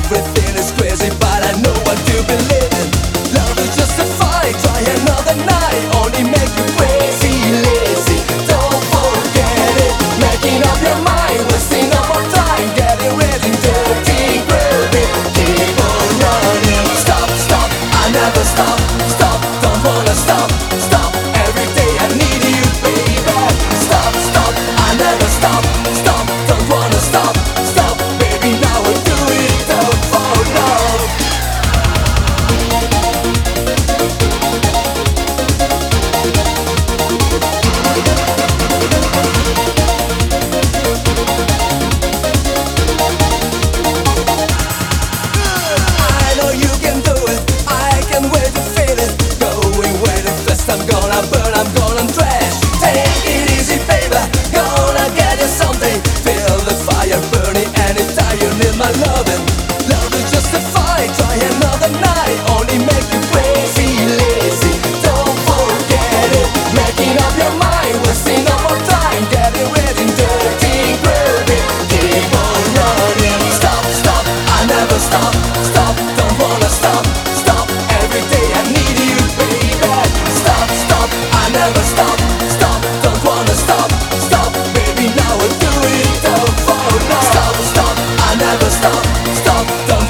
Everything is crazy, but I know what you believe in. Love is just a fight, try another night. Only make you crazy, lazy. Don't forget it. Making up your mind, wasting up our time. Getting ready, dirty, groovy. Keep on running. Stop, stop, I never stop. Stop, don't wanna stop. Stop, every day I need you, baby. Stop, stop, I never stop. Stop, don't wanna stop. Stop, baby, now I do it all for love. I know you can do it, I can't wait to feel it. Going way too fast, I'm gonna burn, I'm gonna trash. Take it easy, baby, gonna get you someday. Feel the fire burning anytime you need my loving. Love is just a fight, try another night. Only make you crazy, lazy. Don't forget it. Making up your mind, wasting up our time. Getting ready, dirty, groovy. Keep on running. Stop, stop, I never stop. Stop, don't wanna stop. Stop, every day I need you, baby. Stop, stop, I never stop. Stop, don't wanna stop. Stop, baby, now I do it all for love. Stop, stop, I never stop. Stop, don't